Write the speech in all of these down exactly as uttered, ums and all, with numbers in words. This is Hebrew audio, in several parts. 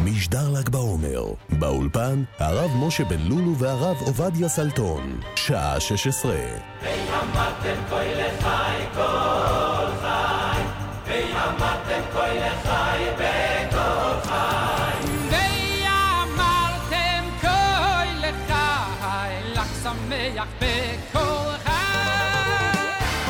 משדר ל"ג בעומר. באולפן, הרב משה בן לולו והרב עובדיה סלטון. שעה שש עשרה. ויאמרתם כה לחי כל חי, ויאמרתם כה לחי בכל חי. ויאמרתם כה לחי, ל"ג שמח בכל חי.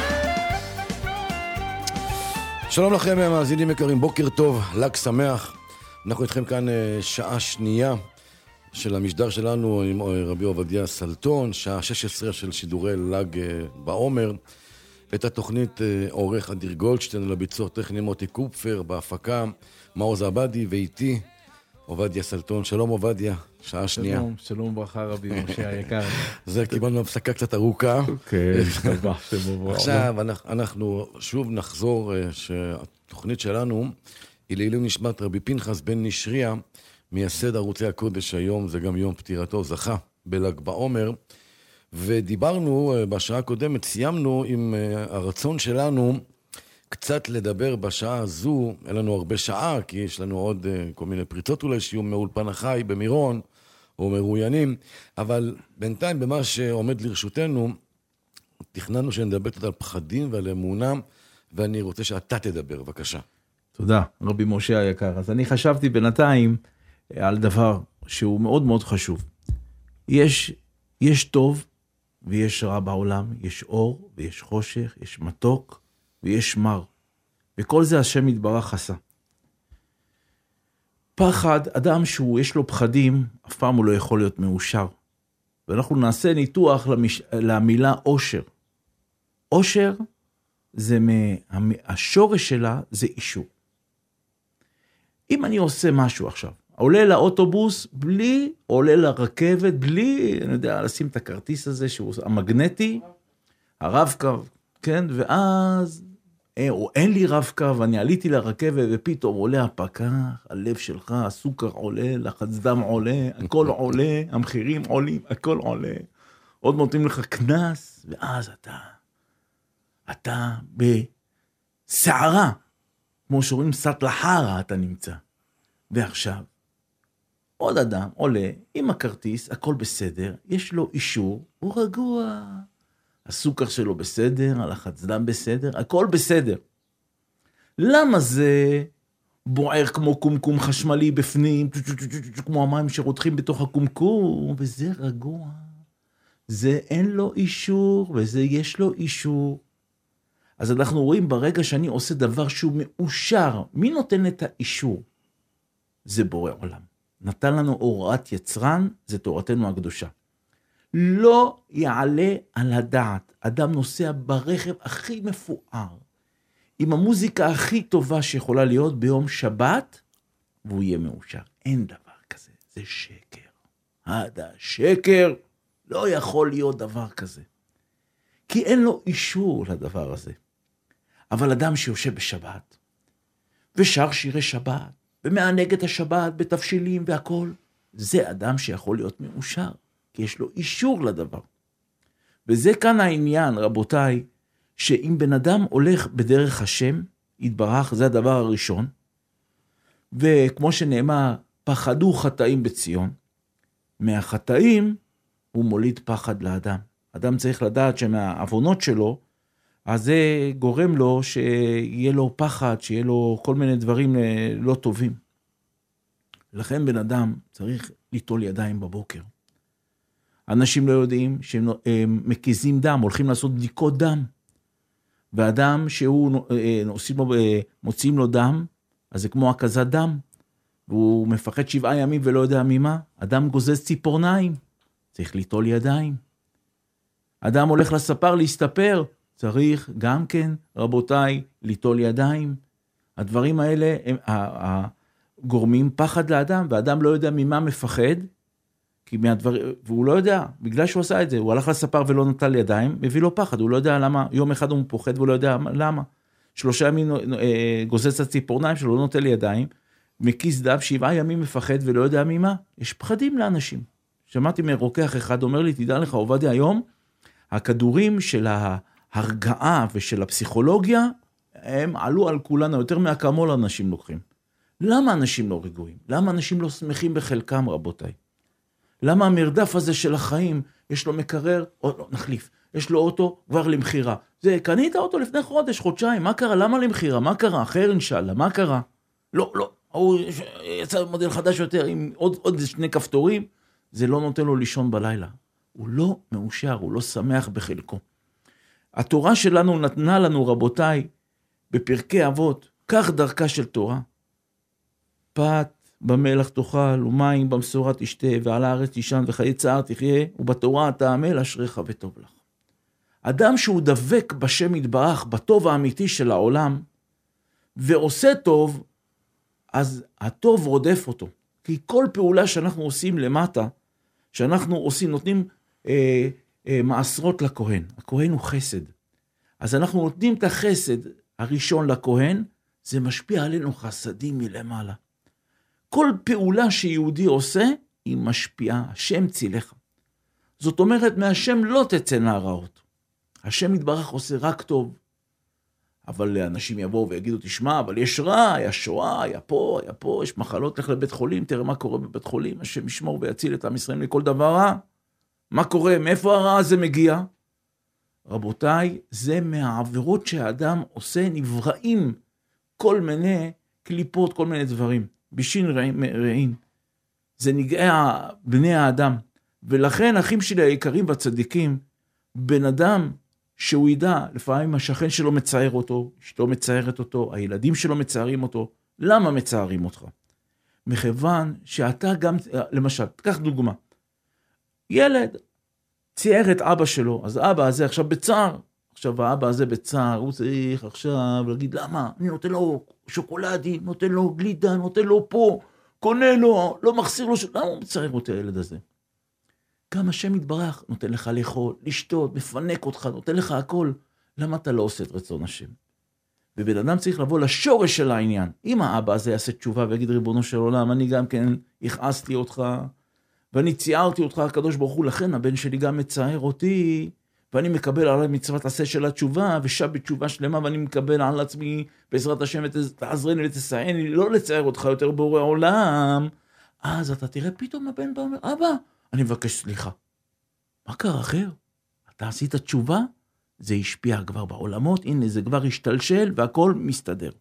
שלום לכם מאזינים יקרים, בוקר טוב, ל"ג שמח. אנחנו איתכם כאן שעה שנייה של המשדר שלנו עם רבי עובדיה סלטון, שעה שש עשרה של שידורי ל"ג בעומר. את התוכנית עורך אדיר גולדשטיין, לביצוע טכני מוטי קופפר, בהפקה מעוז עבדי ואיתי עובדיה סלטון. שלום עובדיה, שעה שנייה. שלום, שלום ברכה רבי משה היקר. זה קיבלנו הפסקה קצת ארוכה. כן, השתבחתם. עכשיו אנחנו שוב נחזור שהתוכנית שלנו היא לעילוי נשמת רבי פנחס בן נשריה, מייסד ערוצי הקודש. היום זה גם יום פטירתו, זכה בל"ג בעומר, ודיברנו בשעה הקודמת, סיימנו עם הרצון שלנו קצת לדבר בשעה הזו. אין לנו הרבה שעה, כי יש לנו עוד כל מיני פריצות אולי שיהיו מאולפן החי במירון, או מרואיינים, אבל בינתיים במה שעומד לרשותנו, תכננו שנדבר קצת על פחדים ועל אמונה, ואני רוצה שאתה תדבר, בבקשה. תודה, רבי משה היקר. אז אני חשבתי בינתיים על דבר שהוא מאוד מאוד חשוב. יש, יש טוב ויש רע בעולם, יש אור ויש חושך, יש מתוק ויש מר. וכל זה השם יתברך עשה. פחד, אדם שהוא יש לו פחדים, אף פעם הוא לא יכול להיות מאושר. ואנחנו נעשה ניתוח למש... למילה אושר. אושר זה מה... השורש שלה זה אישור. אם אני עושה משהו עכשיו, עולה לאוטובוס בלי, עולה לרכבת בלי, אני יודע, לשים את הכרטיס הזה שהוא המגנטי, הרב-קו, כן, ואז, או אין לי רב-קו, אני עליתי לרכבת ופתאום עולה הפקח, הלב שלך, הסוכר עולה, לחץ דם עולה, הכל עולה, המחירים עולים, הכל עולה, עוד נותנים לך כנס, ואז אתה, אתה בסערה, כמו שאומרים סטלחרה אתה נמצא. ועכשיו, עוד אדם עולה עם הכרטיס, הכל בסדר, יש לו אישור, הוא רגוע. הסוכר שלו בסדר, הלחץ דם בסדר, הכל בסדר. למה זה בוער כמו קומקום חשמלי בפנים, כמו המים שרותחים בתוך הקומקום, וזה רגוע. זה אין לו אישור, וזה יש לו אישור. אז אנחנו רואים ברגע שאני עושה דבר שהוא מאושר, מי נותן את האישור? זה בורא עולם. נתן לנו הוראת יצרן, זה תורתנו הקדושה. לא יעלה על הדעת, אדם נוסע ברכב הכי מפואר, עם המוזיקה הכי טובה שיכולה להיות ביום שבת, והוא יהיה מאושר. אין דבר כזה, זה שקר. עדה, שקר, לא יכול להיות דבר כזה. כי אין לו אישור לדבר הזה. אבל אדם שיושב בשבת, ושר שירי שבת, ומענג את השבת בתבשילים והכל, זה אדם שיכול להיות מאושר, כי יש לו אישור לדבר. וזה כאן העניין, רבותיי, שאם בן אדם הולך בדרך השם, יתברך, זה הדבר הראשון, וכמו שנאמר, פחדו חטאים בציון, מהחטאים הוא מוליד פחד לאדם. אדם צריך לדעת שמהעוונות שלו, אז זה גורם לו שיהיה לו פחד, שיהיה לו כל מיני דברים לא טובים. לכן בן אדם צריך ליטול ידיים בבוקר. אנשים לא יודעים שהם מקיזים דם, הולכים לעשות בדיקות דם. ואדם שהוא לו, מוציאים לו דם, אז זה כמו הקזת דם. והוא מפחד שבעה ימים ולא יודע ממה. אדם גוזז ציפורניים, צריך ליטול ידיים. אדם הולך לספר להסתפר, צריך גם כן, רבותיי, ליטול ידיים. הדברים האלה הם גורמים פחד לאדם, ואדם לא יודע ממה מפחד, כי מהדבר, והוא לא יודע, בגלל שהוא עשה את זה, הוא הלך לספר ולא נטל ידיים, מביא לו פחד, הוא לא יודע למה, יום אחד הוא פוחד והוא לא יודע למה. שלושה ימים גוזז את הציפורניים שלו, לא נוטל ידיים, מקיס דם, שבעה ימים מפחד ולא יודע ממה. יש פחדים לאנשים. שמעתי מרוקח אחד, אומר לי, תדע לך, עובדיה, היום, הכדורים של ההרגעה ושל הפסיכולוגיה, הם עלו על כולנו, יותר מהכמול אנשים לוקחים. למה אנשים לא רגועים? למה אנשים לא שמחים בחלקם, רבותיי? למה המרדף הזה של החיים, יש לו מקרר, או לא, נחליף, יש לו אוטו כבר למחירה. זה, קנית אוטו לפני חודש, חודשיים, מה קרה? למה למחירה? מה קרה? אחר אינשאללה, מה קרה? לא, לא, הוא יצא מודל חדש יותר עם עוד, עוד שני כפתורים, זה לא נותן לו לישון בלילה. הוא לא מאושר, הוא לא שמח בחלקו. התורה שלנו נתנה לנו, רבותיי, בפרקי אבות, כך דרכה של תורה, פת במלח תאכל, ומים במשורה תשתה, ועל הארץ תישן, וחיי צער תחיה, ובתורה תעמל אשריך וטוב לך. אדם שהוא דבק בשם יתברך, בטוב האמיתי של העולם, ועושה טוב, אז הטוב רודף אותו. כי כל פעולה שאנחנו עושים למטה, שאנחנו עושים, נותנים אה, אה, מעשרות לכהן. הכהן הוא חסד. אז אנחנו נותנים את החסד הראשון לכהן, זה משפיע עלינו חסדים מלמעלה. כל פעולה שיהודי עושה, היא משפיעה, השם צילך. זאת אומרת, מהשם לא תצאנה הרעות. השם יתברך עושה רק טוב. אבל אנשים יבואו ויגידו, תשמע, אבל יש רע, היה שואה, היה פה, היה פה, יש מחלות, לך לבית חולים, תראה מה קורה בבית חולים, השם ישמור ויציל את עם ישראל מכל דבר רע. מה קורה? מאיפה הרע הזה מגיע? רבותיי, זה מהעבירות שהאדם עושה, נבראים כל מיני קליפות, כל מיני דברים. בשין רעין. זה נגעי בני האדם. ולכן אחים שלי היקרים והצדיקים, בן אדם שהוא ידע, לפעמים השכן שלו מצער אותו, אשתו מצערת אותו, הילדים שלו מצערים אותו. למה מצערים אותך? מכיוון שאתה גם, למשל, תקח דוגמה. ילד ציער את אבא שלו, אז אבא הזה עכשיו בצער. עכשיו האבא הזה בצער, הוא צריך עכשיו להגיד, למה? אני נותן לו שוקולדי, נותן לו גלידה, נותן לו פה, קונה לו, לא מחסיר לו, למה הוא מצער אותי הילד הזה? גם השם יתברך, נותן לך לאכול, לשתות, מפנק אותך, נותן לך הכל. למה אתה לא עושה את רצון השם? ובן אדם צריך לבוא לשורש של העניין. אם האבא הזה יעשה תשובה ויגיד, ריבונו של עולם, אני גם כן הכעסתי אותך, ואני ציערתי אותך, הקדוש ברוך הוא, לכן הבן שלי גם מצער אותי, ואני מקבל עליי מצוות עשה של התשובה, ושב בתשובה שלמה, ואני מקבל על עצמי, בעזרת השם, תעזרני ותסעני, לא לצייר אותך יותר בורא עולם. אז אתה תראה פתאום הבן בא אומר, אבא, אני מבקש סליחה. מה קרה אחר? אתה עשית תשובה? זה השפיע כבר בעולמות, הנה זה כבר השתלשל, והכל מסתדר.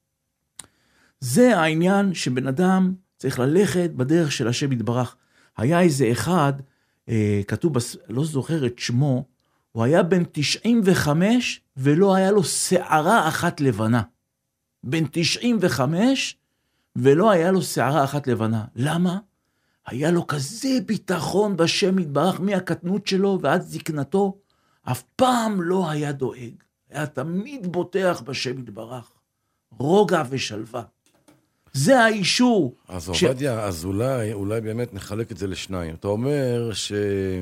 זה העניין שבן אדם צריך ללכת בדרך של השם יתברך. היה איזה אחד, אה, כתוב, בס... לא זוכר את שמו, הוא היה בן תשעים וחמש, ולא היה לו שערה אחת לבנה. בן תשעים וחמש, ולא היה לו שערה אחת לבנה. למה? היה לו כזה ביטחון בשם יתברך, מהקטנות שלו ועד זקנתו, אף פעם לא היה דואג. היה תמיד בוטח בשם יתברך. רוגע ושלווה. זה האישור. אז עובדיה, אז אולי, אולי באמת נחלק את זה לשניים. אתה אומר ש...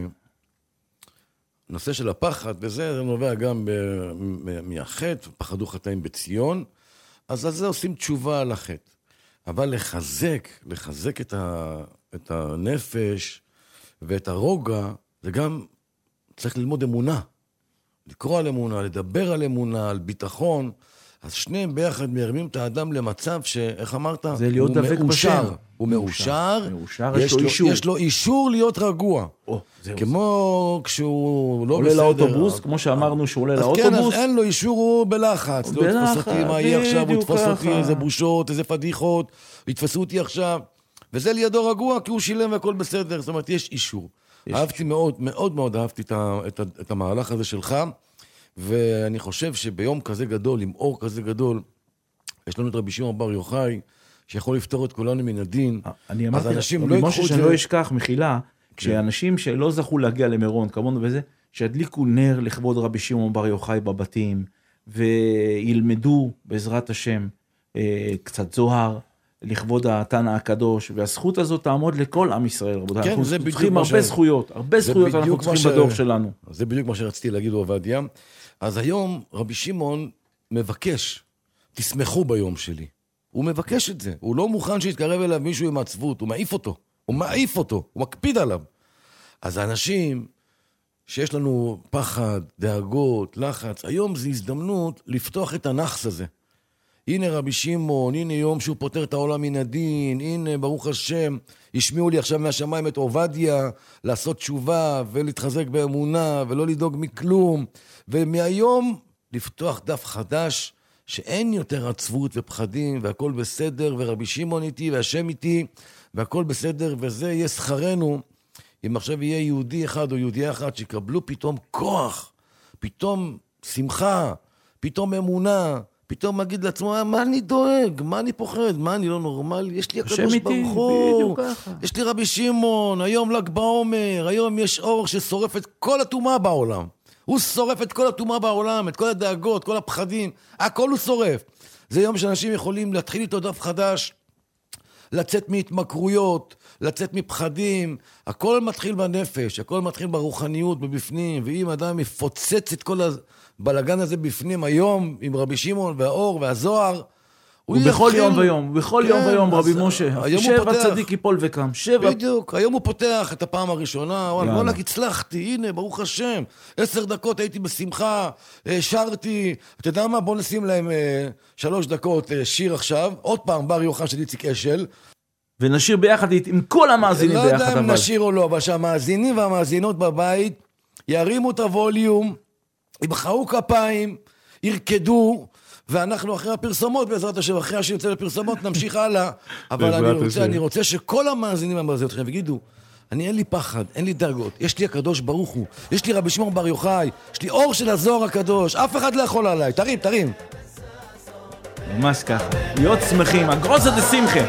נושא של הפחד, וזה זה נובע גם מהחטא, פחדו חטאים בציון, אז על זה עושים תשובה על החטא. אבל לחזק, לחזק את, ה, את הנפש ואת הרוגע, זה גם צריך ללמוד אמונה. לקרוא על אמונה, לדבר על אמונה, על ביטחון, אז שניהם ביחד מרמים את האדם למצב שאיך אמרת? זה להיות דבק בשם. הוא מאושר, מאושר, יש, יש לו לו, אישור. יש לו אישור להיות רגוע. או, זהו, כמו כשהוא לא עולה בסדר. לאוטובוס, כמו שאמרנו שהוא עולה אז לאוטובוס. כן, אז אין לו אישור, הוא בלחץ. לא יתפס אותי, מה יהיה עכשיו, הוא יתפוס אותי, איזה בושות, איזה פדיחות, יתפסו אותי עכשיו. וזה לידו רגוע, כי הוא שילם והכל בסדר. זאת אומרת, יש אישור. יש אהבתי אישור. מאוד, מאוד מאוד אהבתי את, ה, את, ה, את המהלך הזה שלך, ואני חושב שביום כזה גדול, עם אור כזה גדול, יש לנו את רבי שמעון בר יוחאי, שיכול לפתור את כולנו מן הדין. אני אז אמרתי, אנשים לא יקחו משהו את שאני זה... לא אשכח, מחילה, כשאנשים שלא זכו להגיע למירון, כמונו וזה, שהדליקו נר לכבוד רבי שמעון בר יוחאי בבתים, וילמדו בעזרת השם קצת זוהר, לכבוד התנא הקדוש, והזכות הזאת תעמוד לכל עם ישראל, רבותיי. כן, אנחנו צריכים הרבה ש... זכויות, הרבה זכויות אנחנו צריכים ש... בדור שלנו. זה בדיוק מה שרציתי להגיד עובדיה. אז היום רבי שמעון מבקש, תשמחו ביום שלי. הוא מבקש את זה. הוא לא מוכן שיתקרב אליו מישהו עם עצבות, הוא מעיף אותו. הוא מעיף אותו, הוא מקפיד עליו. אז האנשים שיש לנו פחד, דאגות, לחץ, היום זו הזדמנות לפתוח את הנחס הזה. הנה רבי שמעון, הנה יום שהוא פותר את העולם מן הדין, הנה ברוך השם, ישמיעו לי עכשיו מהשמיים את עובדיה, לעשות תשובה ולהתחזק באמונה ולא לדאוג מכלום, ומהיום לפתוח דף חדש, שאין יותר עצבות ופחדים, והכל בסדר, ורבי שמעון איתי, והשם איתי, והכל בסדר, וזה יהיה שכרנו. אם עכשיו יהיה יהודי אחד או יהודי אחד שיקבלו פתאום כוח, פתאום שמחה, פתאום אמונה, פתאום מגיד לעצמו, מה אני דואג? מה אני פוחד? מה אני לא נורמלי? יש לי הקדוש ברוך הוא, יש לי רבי שמעון, היום ל"ג בעומר, היום יש אור ששורף את כל הטומאה בעולם. הוא שורף את כל הטומאה בעולם, את כל הדאגות, כל הפחדים, הכל הוא שורף. זה יום שאנשים יכולים להתחיל איתו דף חדש, לצאת מהתמכרויות, לצאת מפחדים, הכל מתחיל בנפש, הכל מתחיל ברוחניות, בבפנים, ואם אדם יפוצץ את כל הבלגן הזה בפנים היום, עם רבי שמעון והאור והזוהר, ובכל יום ויום, בכל יום ויום, רבי משה, שבע צדיק יפול וקם, שבע. בדיוק, היום הוא פותח את הפעם הראשונה, וואלה, הצלחתי, הנה, ברוך השם, עשר דקות הייתי בשמחה, שרתי, אתה יודע מה, בוא נשים להם שלוש דקות שיר עכשיו, עוד פעם, בר יוחנן של איציק אשל, ונשיר ביחד עם כל המאזינים ביחד. לא יודע אם נשיר או לא, אבל שהמאזינים והמאזינות בבית ירימו את הווליום, ימחאו כפיים, ירקדו, ואנחנו אחרי הפרסומות, בעזרת השם, אחרי שיוצא לפרסומות, נמשיך הלאה. אבל אני רוצה, אני רוצה שכל המאזינים המאזינות לכם, ויגידו, אני אין לי פחד, אין לי דאגות, יש לי הקדוש ברוך הוא, יש לי רבי שמעון בר יוחאי, יש לי אור של הזוהר הקדוש, אף אחד לא יכול עליי, תרים, תרים. ממש ככה, להיות שמחים, הגרוסה דה שמחה.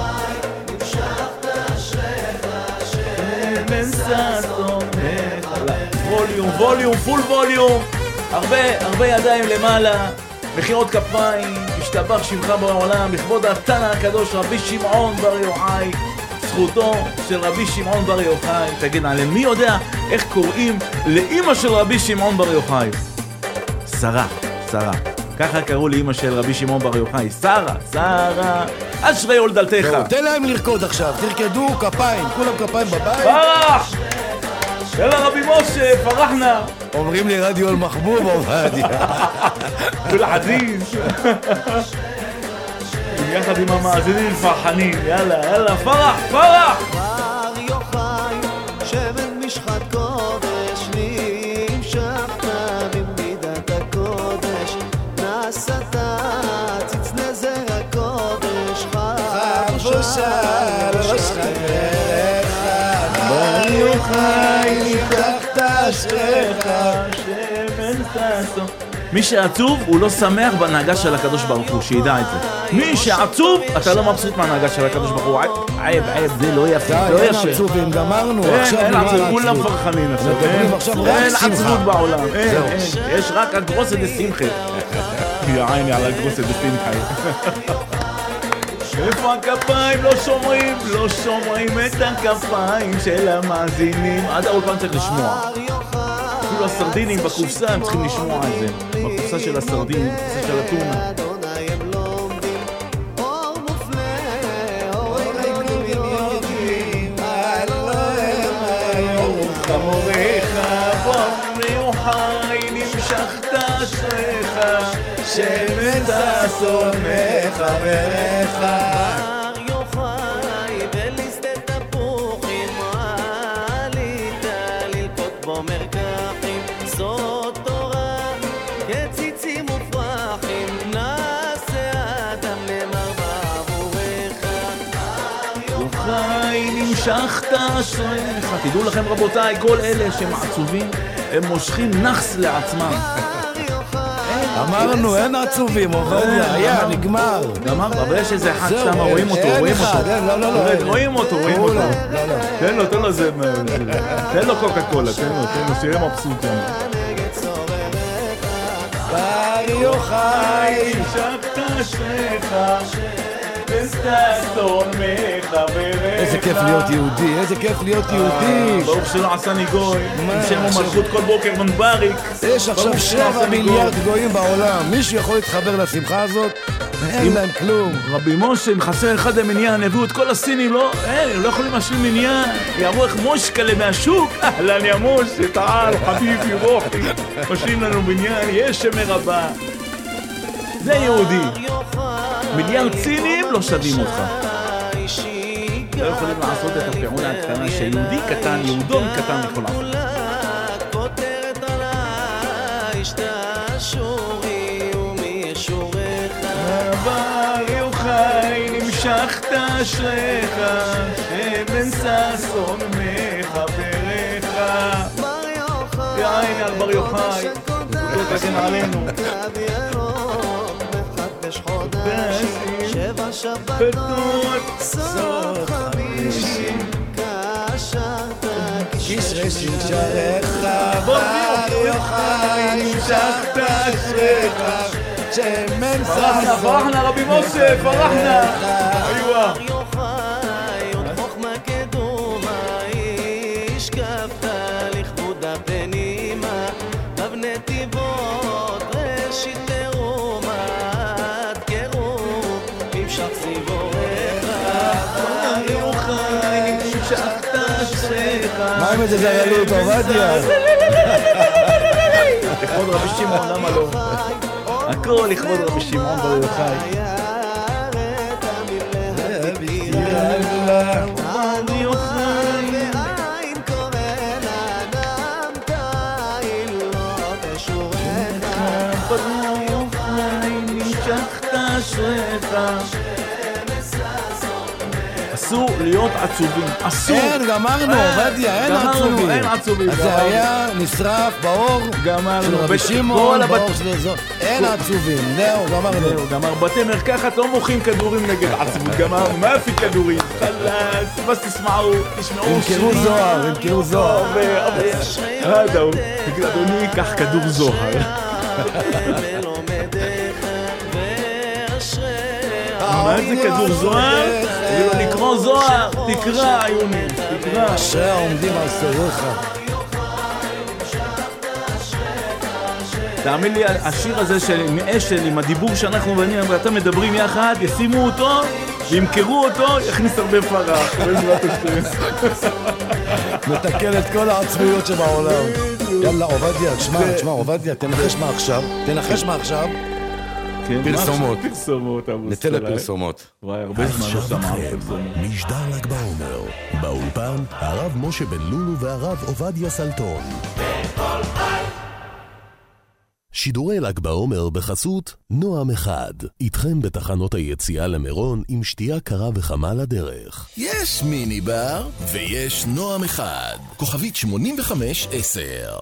ווליום, ווליום, פול ווליום, הרבה, הרבה ידיים למעלה, מחיאות כפיים, השתבח שמך בעולם, לכבוד התנא הקדוש רבי שמעון בר יוחאי, זכותו של רבי שמעון בר יוחאי. תגיד, מי יודע איך קוראים לאמא של רבי שמעון בר יוחאי? שרה, שרה. ככה קראו לאמא של רבי שמעון בר יוחאי, שרה, שרה, אשרי הולדתך. תן להם לרקוד עכשיו, תרקדו כפיים, כולם כפיים בבית. פרח! יאללה רבי משה, פרחנה. אומרים לי רדיו אל-מחבוב עובדיה. ולעזיז. יחד עם המאזינים פרחנים, יאללה, יאללה, פרח, פרח! בר יוחאי, שמן משחת קודש, נמשכת במידת הקודש, נסעת ציץ נזר הקודש, חבושה על ראש חברך, בר יוחאי, נפתחת אשריך, שמן ששון. מי שעצוב הוא לא שמח בהנהגה של הקדוש ברוך הוא, שידע את זה. מי שעצוב, אתה לא מבסוט מהנהגה של הקדוש ברוך הוא. עייב, עייב, זה לא יפה, לא אין ישר. עצובים, גמרנו. אין עצוב, כולם פרחנים עכשיו. אין עצבות בעולם, אין, אין. יש רק הגרוסה דה שמחה. יא עיני על הגרוסה דה שמחה. איפה הכפיים? לא שומעים, לא שומעים את הכפיים של המאזינים. עד האולפן צריך לשמוע. אפילו הסרדינים בקופסה הם צריכים לשמוע את זה. בקופסה של הסרדינים, בקופסה של הטונה. שמן ששון מחברך בר יוחאי בליסטת תפוחים עלית ללקוט בו מרקחים זאת תורה כציצים ופרחים נעשה אדם נאמר בעבורך בר יוחאי נמשכת אשריך. תדעו לכם רבותיי, כל אלה שמעצובים הם מושכים נחס לעצמם. אמרנו, אין עצובים, עובדיה, היה, נגמר. גמר, אבל יש איזה אחד שם, רואים אותו, רואים אותו. לא, לא, לא. רואים אותו, רואים אותו. תן לו, תן לו זה, תן לו קוקה קולה, תן לו, תן לו, שיהיה מבסוט שם. בר יוחאי, נמשכת אשריך, וששון מחברך. איזה כיף להיות יהודי, איזה כיף להיות יהודי. ברוך שלא עשני גוי, עם שם ומלכות כל בוקר מנבריק. יש עכשיו שבע מיליארד גויים בעולם, מישהו יכול להתחבר לשמחה הזאת? אין להם כלום. רבי משה, אם חסר אחד המניין, הביאו את כל הסינים, לא? אין, הם לא יכולים להשלים מניין. יעברו איך מושקלה מהשוק. אהלן יא משה, תעל, חביבי, רוחי. משלים לנו מניין, יש שמר הבא. זה יהודי. מיליארד סינים לא שווים אותך. לא יכולים לעשות את הפעולה הקטנה שיהודי קטן, יהודון קטן יכול לעשות. כותרת עליי שתשורי ומי ישורך בר יוחאי נמשכת אשריך שמן ששון מחבריך בר יוחאי יין על בר יוחאי לא תגן עלינו מחדש חודש שבע שבתות סוף חמישים קשרת קשרי שמשרך בר יוחאי נמשכת אשריך שמן פרחנה, פרחנה רבי משה, פרחנה איווה יוחאי עוד חוכמה קדומה השקפת לכבוד הפנימה אבני טיבות ראשית תרומה עד קירוב המשך סיבורך בר יוחאי נמשכת אשריך מה עם איזה זיילות עובדיה? לכבוד רבי שמעון, למה לא? הכל לכבוד רבי שמעון בר יוחאי. בר יוחאי ועין קורא לאדם תאיל לא תשורך בר יוחאי נמשכת אשריך. אסור להיות עצובים, אסור. אין, גמרנו, עובדיה, אין גמרנו, עצובים. אין עצובים. אז זה היה נשרף באור גמרנו. של רבי כל שמעון, הבת- באור של זאת. אין עצובים, זהו, גמרנו. זהו, גמר. בתי מרקחת לא מוכרים כדורים נגד עצבות, גמר. מה פי כדורים? חלאס, בס תשמעו, תשמעו ימכרו זוהר, ימכרו זוהר. הדה הוא, תגיד אדוני, קח כדור זוהר. מה זה כדור זוהר? זה לא לקרוא זוהר, תקרא יוני, תקרא. אשרי העומדים על סיריך. תאמין לי, השיר הזה של מאשל עם הדיבור שאנחנו ואני ואתה מדברים יחד, ישימו אותו, ימכרו אותו, יכניס הרבה פרח. מתקן את כל העצמיות שבעולם. יאללה, עובדיה, תשמע, תשמע, עובדיה, תנחש מה עכשיו, תנחש מה עכשיו. פרסומות. פרסומות, עמוס. ניתן לפרסומות. וואי, הרבה זמן לא שמע פרסומות. משדר ל"ג בעומר. באולפן, הרב משה בן לולו והרב עובדיה סלטון. שידורי ל"ג בעומר בחסות נועם אחד. איתכם בתחנות היציאה למירון עם שתייה קרה וחמה לדרך. יש מיני בר ויש נועם אחד. כוכבית שמונים וחמש עשר.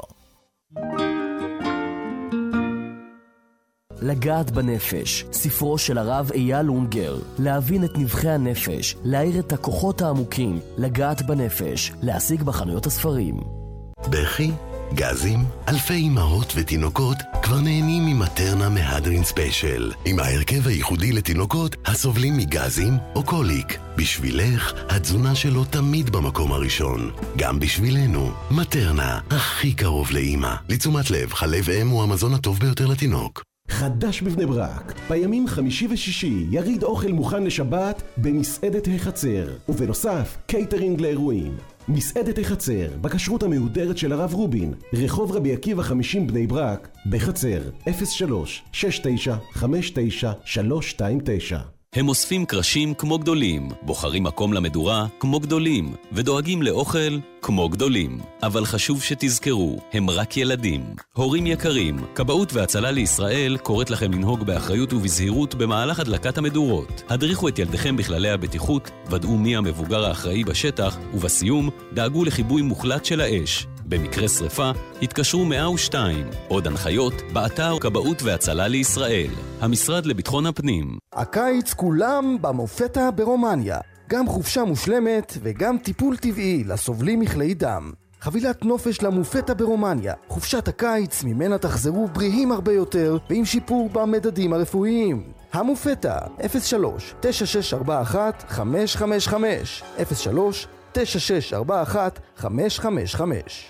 לגעת בנפש, ספרו של הרב אייל אונגר. להבין את נבחי הנפש, להאיר את הכוחות העמוקים, לגעת בנפש, להשיג בחנויות הספרים. בכי, גזים, אלפי אמהות ותינוקות כבר נהנים ממטרנה מהדרין ספיישל, עם ההרכב הייחודי לתינוקות הסובלים מגזים או קוליק. בשבילך, התזונה שלו תמיד במקום הראשון. גם בשבילנו, מטרנה, הכי קרוב לאמא. לתשומת לב, חלב אם הוא המזון הטוב ביותר לתינוק. חדש בבני ברק, בימים חמישי ושישי יריד אוכל מוכן לשבת במסעדת החצר, ובנוסף קייטרינג לאירועים. מסעדת החצר, בכשרות המהודרת של הרב רובין, רחוב רבי עקיבא חמישים בני ברק, בחצר, אפס שלוש שש תשע חמש תשע שלוש שתיים תשע. הם אוספים קרשים כמו גדולים, בוחרים מקום למדורה כמו גדולים, ודואגים לאוכל כמו גדולים. אבל חשוב שתזכרו, הם רק ילדים. הורים יקרים, כבאות והצלה לישראל קוראת לכם לנהוג באחריות ובזהירות במהלך הדלקת המדורות. הדריכו את ילדיכם בכללי הבטיחות, ודאו מי המבוגר האחראי בשטח, ובסיום דאגו לחיבוי מוחלט של האש. במקרה שריפה, התקשרו מאה ושתיים. עוד הנחיות, באתר כבאות והצלה לישראל. המשרד לביטחון הפנים. הקיץ כולם במופתה ברומניה. גם חופשה מושלמת וגם טיפול טבעי לסובלים מכלי דם. חבילת נופש למופתה ברומניה. חופשת הקיץ ממנה תחזרו בריאים הרבה יותר ועם שיפור במדדים הרפואיים. המופתה אפס שלוש תשע שש ארבע אחת חמש חמש חמש אפס שלוש תשע שש ארבע אחת חמש חמש חמש.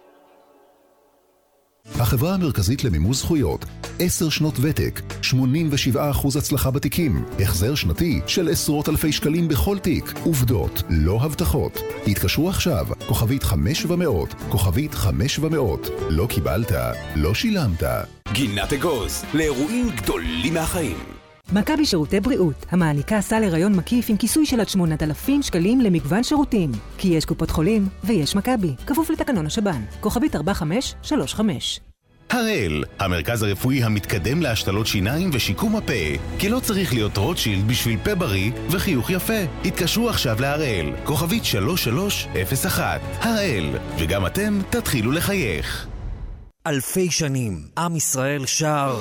החברה המרכזית למימוש זכויות, עשר שנות ותק, שמונים ושבעה אחוז הצלחה בתיקים, החזר שנתי של עשרות אלפי שקלים בכל תיק, עובדות, לא הבטחות. התקשרו עכשיו, כוכבית חמש ומאות, כוכבית חמש ומאות. לא קיבלת, לא שילמת. גינת אגוז, לאירועים גדולים מהחיים. מכבי שירותי בריאות, המעניקה סל הריון מקיף עם כיסוי של עד שמונת אלפים שקלים למגוון שירותים. כי יש קופות חולים ויש מכבי, כפוף לתקנון השב"ן. כוכבית ארבע חמש שלוש חמש. הראל, המרכז הרפואי המתקדם להשתלות שיניים ושיקום הפה. כי לא צריך להיות רוטשילד בשביל פה בריא וחיוך יפה. התקשרו עכשיו להראל, כוכבית שלוש שלוש אפס אחת. הראל, וגם אתם תתחילו לחייך. אלפי שנים, עם ישראל שר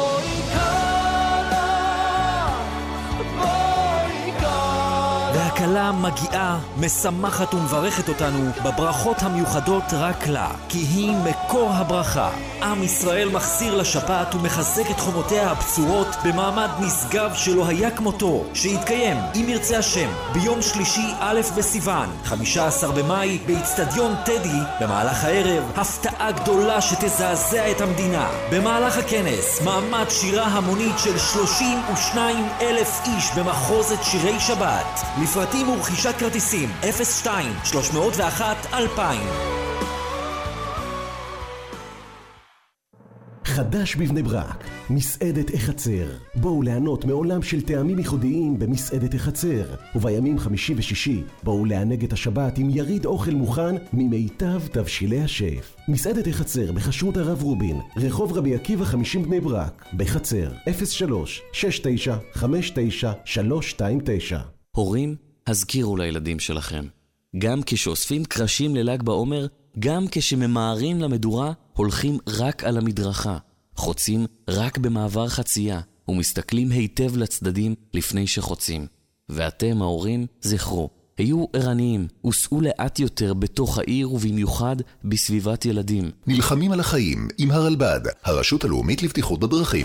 והקלה מגיעה, משמחת ומברכת אותנו בברכות המיוחדות רק לה, כי היא מקור הברכה. עם ישראל מחסיר לשפעת ומחזק את חומותיה הפצועות במעמד נשגב שלא היה כמותו, שיתקיים, אם ירצה השם, ביום שלישי א' בסיוון, חמישה עשר במאי, באצטדיון טדי. במהלך הערב, הפתעה גדולה שתזעזע את המדינה. במהלך הכנס, מעמד שירה המונית של שלושים ושניים אלף איש במחוזת שירי שבת. לפרטים ורכישת כרטיסים אפס שתיים שלוש מאות ואחת אלפיים. חדש בבני ברק, מסעדת החצר. בואו ליהנות מעולם של טעמים ייחודיים במסעדת החצר. ובימים חמישי ושישי בואו לענג את השבת עם יריד אוכל מוכן ממיטב תבשילי השף. מסעדת החצר בחשרות הרב רובין, רחוב רבי עקיבא חמישים בני ברק. בחצר אפס שלוש שש תשע חמש תשע שלוש שתיים תשע. הורים, הזכירו לילדים שלכם. גם כשאוספים קרשים לל"ג בעומר, גם כשממהרים למדורה, הולכים רק על המדרכה, חוצים רק במעבר חצייה, ומסתכלים היטב לצדדים לפני שחוצים. ואתם, ההורים, זכרו, היו ערניים, וסעו לאט יותר בתוך העיר ובמיוחד בסביבת ילדים. נלחמים על החיים עם הרלב"ד, הרשות הלאומית לבטיחות בדרכים.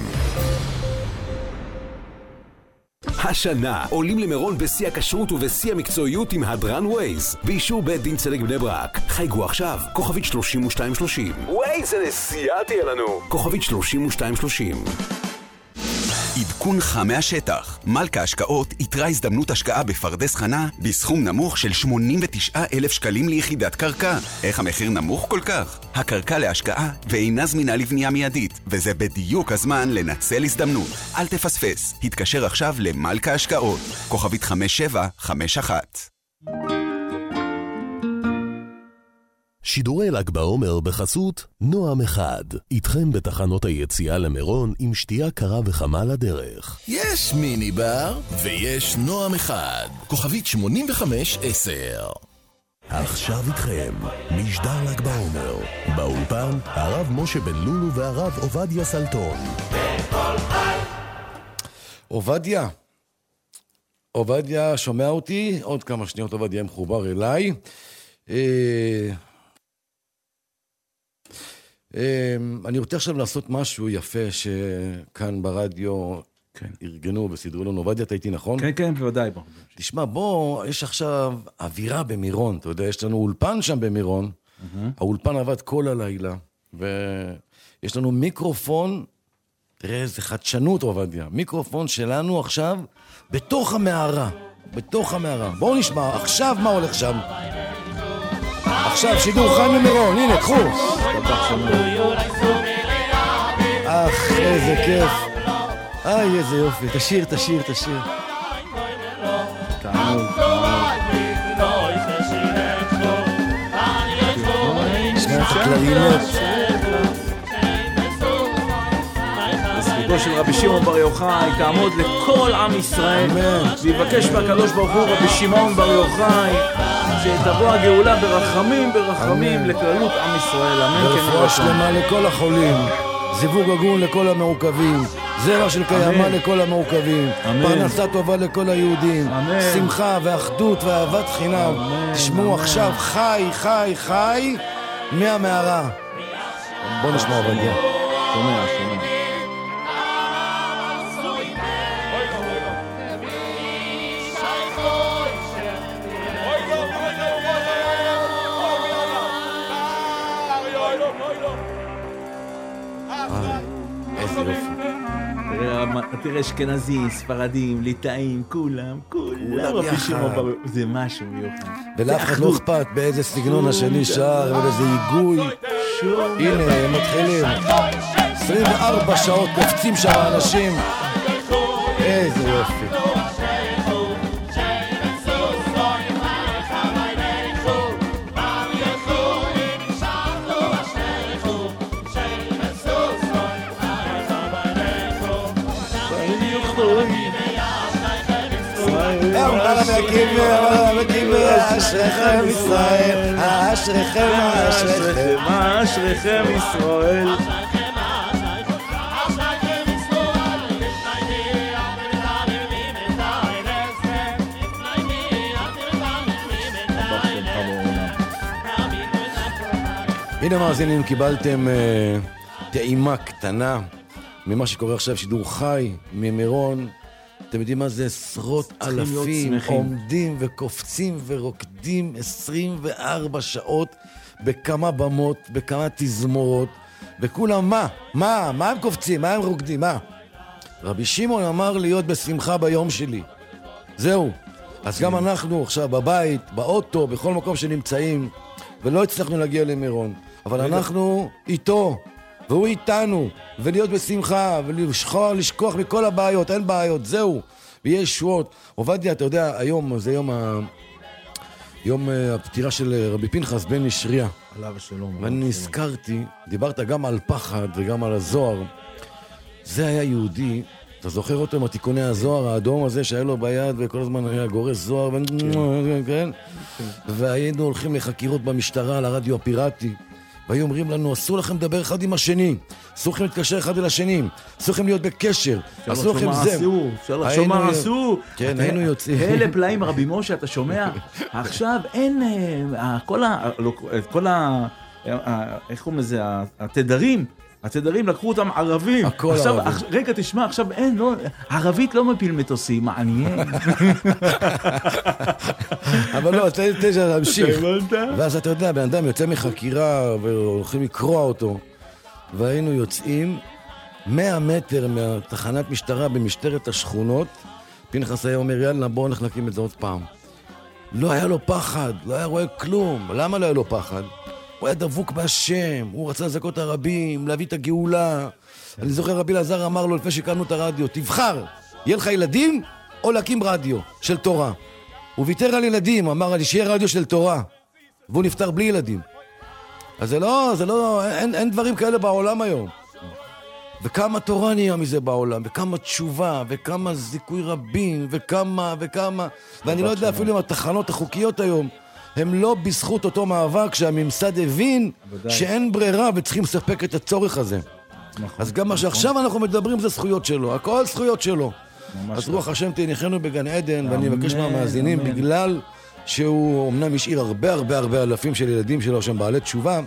השנה עולים למירון בשיא הכשרות ובשיא המקצועיות עם הדרן ווייז באישור בית דין צדק בני ברק. חייגו עכשיו, כוכבית שלושים ושתיים שלושים. ווייז, זה נסיעה תהיה לנו. כוכבית שלושים ושתיים שלושים. עדכון חם מהשטח. מלכה השקעות יתרה הזדמנות השקעה בפרדס חנה בסכום נמוך של שמונים ותשעה אלף שקלים ליחידת קרקע. איך המחיר נמוך כל כך? הקרקע להשקעה ואינה זמינה לבנייה מיידית, וזה בדיוק הזמן לנצל הזדמנות. אל תפספס. התקשר עכשיו למלכה השקעות. כוכבית חמש שבע חמש אחת. שידורי ל"ג בעומר בחסות נועם אחד. איתכם בתחנות היציאה למירון עם שתייה קרה וחמה לדרך. יש מיני בר ויש נועם אחד. כוכבית שמונים וחמש עשר. עכשיו איתכם משדר ל"ג בעומר. באולפן הרב משה בן לולו והרב עובדיה סלטון. עובדיה, עובדיה שומע אותי? עוד כמה שניות עובדיה מחובר אליי. אה... אני רוצה עכשיו לעשות משהו יפה שכאן ברדיו ארגנו וסידרו לנו. עובדיה, אתה איתי, נכון? כן, כן, בוודאי. תשמע, בוא, יש עכשיו אווירה במירון, אתה יודע, יש לנו אולפן שם במירון, האולפן עבד כל הלילה, ויש לנו מיקרופון, תראה איזה חדשנות, עובדיה, מיקרופון שלנו עכשיו בתוך המערה, בתוך המערה. בואו נשמע, עכשיו מה הולך שם? עכשיו שידור חי ממירון, הנה, קחו. אך, איזה כיף. איי, איזה יופי. תשיר, תשיר, תשיר. תעמוד, שני החקלאיות. לזכותו של רבי שמעון בר יוחאי תעמוד לכל עם ישראל, ויבקש מהקדוש ברוך הוא רבי שמעון בר יוחאי שתבוא הגאולה ברחמים ברחמים לכללות עם ישראל. אמן. ורפואה שלמה לכל החולים, זיווג הגון לכל המעוכבים, זרע של קיימה לכל המעוכבים, פרנסה טובה לכל היהודים, שמחה ואחדות ואהבת חינם. תשמעו עכשיו חי חי חי מהמערה. בוא נשמע עובדיה. שומע שומע. תראה, אשכנזים, ספרדים, ליטאים, כולם, כולם רבי שמעון, זה משהו מיוחד. ולאף אחד לא אכפת באיזה סגנון השני שר, ואיזה היגוי. הנה, הם מתחילים. עשרים וארבע שעות קופצים שם האנשים. איזה יופי. אשריכם ישראל, אשריכם, אשריכם, אשריכם ישראל. הנה מאזינים, קיבלתם טעימה קטנה ממה שקורה עכשיו, שידור חי ממירון. אתם יודעים מה זה? עשרות אלפים עומדים וקופצים ורוקדים עשרים וארבע שעות בכמה במות, בכמה תזמורות, וכולם מה? מה? מה הם קופצים? מה הם רוקדים? מה? רבי שמעון אמר להיות בשמחה ביום שלי. זהו. אז גם אנחנו עכשיו בבית, באוטו, בכל מקום שנמצאים, ולא הצלחנו להגיע למירון, אבל אנחנו איתו, והוא איתנו, ולהיות בשמחה, ולשכוח מכל הבעיות, אין בעיות, זהו, ויש שועות. עובדיה, אתה יודע, היום, זה יום, ה... יום הפטירה של רבי פנחס בן נשריה. עליו השלום. ואני נזכרתי, דיברת גם על פחד וגם על הזוהר. זה היה יהודי, אתה זוכר אותו עם התיקוני הזוהר, האדום הזה שהיה לו ביד, וכל הזמן היה גורס זוהר, ו... כן? והיינו הולכים לחקירות במשטרה על הרדיו הפיראטי. והיו אומרים לנו, אסור לכם לדבר אחד עם השני, אסור לכם להתקשר אחד אל השני, אסור לכם להיות בקשר, אסור לכם זה. אפשר לחשוב מה עשו. כן, היינו יוצאים. אלה פלאים רבי משה, אתה שומע? עכשיו אין, כל ה... איך קוראים לזה? התדרים, התדרים לקחו אותם ערבים. הכל ערבים. רגע, תשמע, עכשיו אין, לא, ערבית לא מפיל מטוסים, מעניין. אבל לא, תשע, להמשיך. ואז אתה יודע, בן אדם יוצא מחקירה והולכים לקרוא אותו, והיינו יוצאים מאה מטר מהתחנת משטרה במשטרת השכונות. פנחס היה אומר, יאללה, בואו נלך להקים את זה עוד פעם. לא היה לו פחד, לא היה רואה כלום. למה לא היה לו פחד? הוא היה דבוק בהשם, הוא רצה לזכות הרבים, להביא את הגאולה. אני זוכר רבי אלעזר אמר לו לפני שהקמנו את הרדיו, תבחר, יהיה לך ילדים או להקים רדיו של תורה. הוא ויתר על ילדים, אמר לי שיהיה רדיו של תורה, והוא נפטר בלי ילדים. אז זה לא, זה לא, אין, אין דברים כאלה בעולם היום. וכמה תורה נהיה מזה בעולם, וכמה תשובה, וכמה זיכוי רבים, וכמה, וכמה, ואני לא יודע אפילו אם התחנות החוקיות היום, הם לא בזכות אותו מאבק שהממסד הבין שאין ברירה וצריכים לספק את הצורך הזה. אז גם מה שעכשיו אנחנו מדברים זה זכויות שלו, הכל זכויות שלו. אז רוח השם תניחנו בגן עדן, ואני מבקש מהמאזינים, בגלל שהוא אמנם השאיר הרבה הרבה הרבה אלפים של ילדים שלו שהם בעלי תשובה,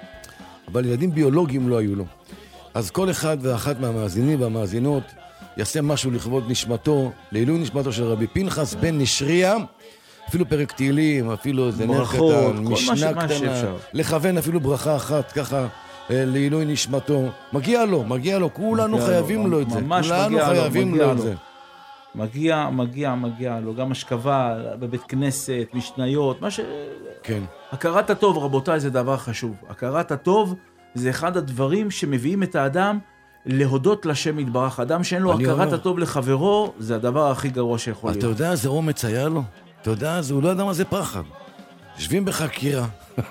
אבל ילדים ביולוגיים לא היו לו. אז כל אחד ואחת מהמאזינים והמאזינות יעשה משהו לכבוד נשמתו, לעילוי נשמתו של רבי פנחס בן נשריה, אפילו פרק תהילים, אפילו איזה נר קטן, משנה קטנה, לכוון אפילו ברכה אחת, ככה, לעילוי נשמתו. מגיע לו, מגיע לו, כולנו חייבים לו את זה. כולנו חייבים לו את זה. מגיע, מגיע, מגיע לו. גם השכבה בבית כנסת, משניות, מה ש... כן. הכרת הטוב, רבותיי, זה דבר חשוב. הכרת הטוב זה אחד הדברים שמביאים את האדם להודות לשם יתברך. אדם שאין לו הכרת הטוב לחברו, זה הדבר הכי גרוע שיכול להיות. אתה יודע, זה אומץ היה לו. אתה יודע, הוא לא יודע מה זה פחד. יושבים בחקירה,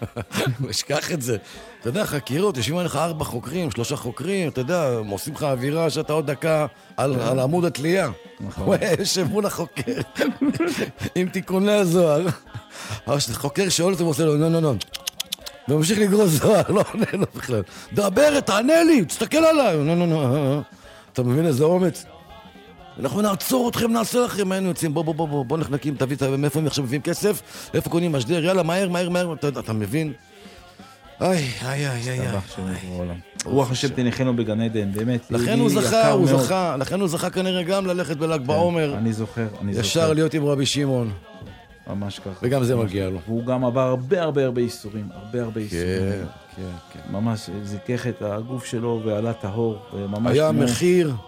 משכח את זה. אתה יודע, חקירות, יושבים עליך ארבע חוקרים, שלושה חוקרים, אתה יודע, עושים לך אווירה שאתה עוד דקה על, על עמוד התלייה. הוא יושב מול החוקר, עם תיקוני הזוהר. החוקר שואל אותו ועושה לו, נו, נו, נו. וממשיך לגרוא זוהר, לא עונה לו בכלל. דבר, תענה לי, תסתכל עליי. נו, נו, נו. אתה מבין איזה אומץ? אנחנו נעצור אתכם, נעשה לכם, היינו יוצאים, בוא, בוא, בוא, בוא, בוא נחנקים, תביא, מאיפה הם עכשיו מביאים כסף, איפה קונים משדר, יאללה, מהר, מהר, מהר, אתה, אתה מבין? איי, איי, איי, איי, איי. רוח השם תניחנו בגן עדן, באמת. לכן הוא זכה, הוא זכה, לכן הוא זכה כנראה גם ללכת בל"ג בעומר. אני זוכר, אני זוכר. ישר להיות עם רבי שמעון. ממש ככה. וגם זה מגיע לו. והוא גם עבר הרבה הרבה הרבה איסורים, הרבה הרבה איסורים. כן, כן, כן. ממש זיכך את הגוף שלו ועלה טהור, היה מחיר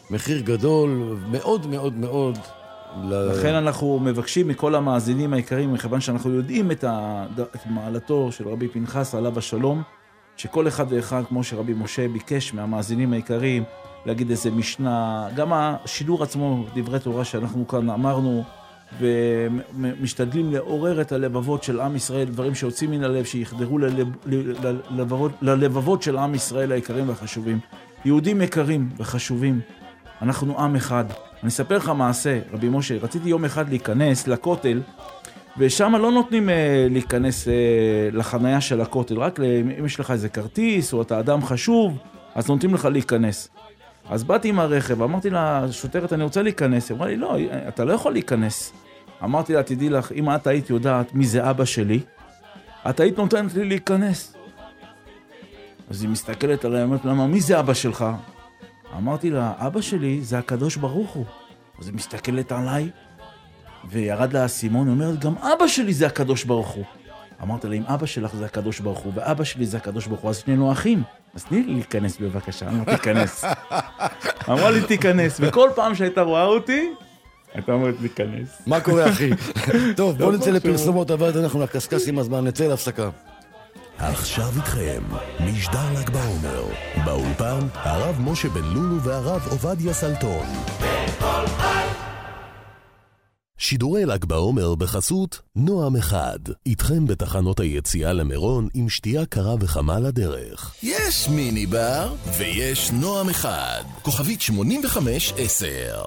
מחיר גדול מאוד מאוד מאוד. לכן אנחנו מבקשים מכל המאזינים העיקריים, מכיוון שאנחנו יודעים את, ה... את מעלתו של רבי פנחס עליו השלום, שכל אחד ואחד, כמו שרבי משה ביקש מהמאזינים העיקריים, להגיד איזה משנה, גם השידור עצמו, דברי תורה שאנחנו כאן אמרנו, ומשתדלים לעורר את הלבבות של עם ישראל, דברים שיוצאים מן הלב, שיחדרו ללב... ללבבות... ללבבות של עם ישראל העיקריים והחשובים. יהודים יקרים וחשובים, אנחנו עם אחד. אני אספר לך מעשה, רבי משה, רציתי יום אחד להיכנס לכותל, ושם לא נותנים אה, להיכנס אה, לחנייה של הכותל, רק אם יש לך איזה כרטיס, או אתה אדם חשוב, אז נותנים לך להיכנס. אז באתי עם הרכב, אמרתי לה, שוטרת, אני רוצה להיכנס. היא אמרה לי, לא, אתה לא יכול להיכנס. אמרתי לה, תדעי לך, אם את היית יודעת מי זה אבא שלי, את היית נותנת לי להיכנס. אז היא מסתכלת עליי, אמרת, למה, מי זה אבא שלך? אמרתי לה, אבא שלי זה הקדוש ברוך הוא. אז היא מסתכלת עליי, וירד לה הסימון, היא אומרת, גם אבא שלי זה הקדוש ברוך הוא. אמרתי לה, אם אבא שלך זה הקדוש ברוך הוא, ואבא שלי זה הקדוש ברוך הוא, אז שנינו אחים. אז תני לי להיכנס בבקשה, אני לא תיכנס. אמרה לי, תיכנס, וכל פעם שהייתה רואה אותי, הייתה אומרת להיכנס. מה קורה, אחי? טוב, בוא נצא לפרסומות, אבל אנחנו נקסקס עם הזמן, נצא להפסקה. עכשיו איתכם, משדר ל"ג בעומר. באולפן, הרב משה בן לולו והרב עובדיה סלטון. שידורי ל"ג בעומר בחסות נועם אחד. איתכם בתחנות היציאה למירון עם שתייה קרה וחמה לדרך. יש מיני בר ויש נועם אחד. כוכבית שמונים וחמש עשר.